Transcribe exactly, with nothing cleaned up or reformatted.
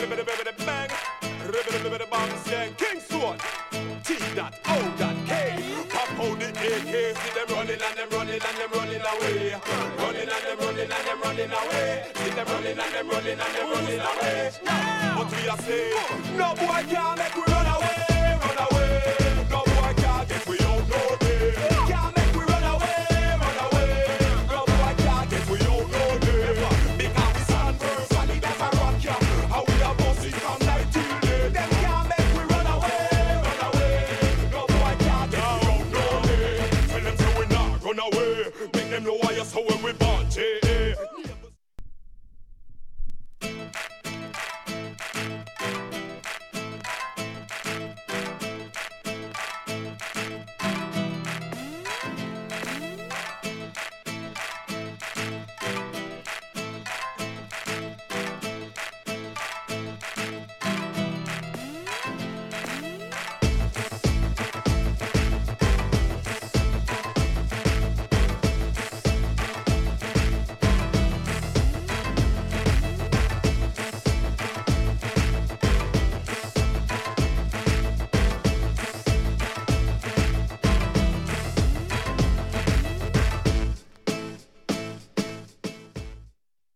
bang, bang, sing. King Sword, T dot O dot K. Pop hold the A K, see them running and them running and them running away. Running and them running and them running away. See them running and them running and them running away. But we are saying, no boy can't make we run away.